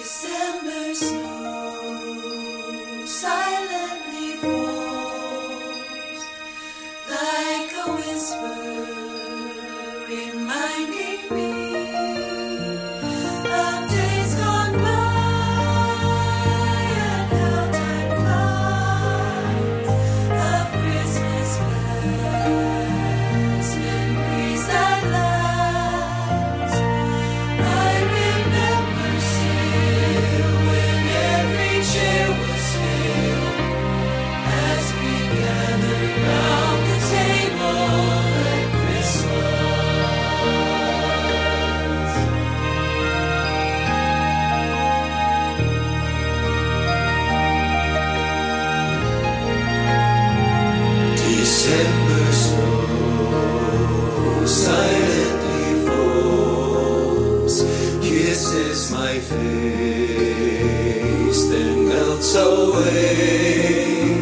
December snow silently falls like a whisper, reminding me of days gone by and how time flies, of Christmas past, memories that last. I remember still when every chair was filled as we gathered round the table at Christmas. December snow silently falls, kisses my face, then melts away.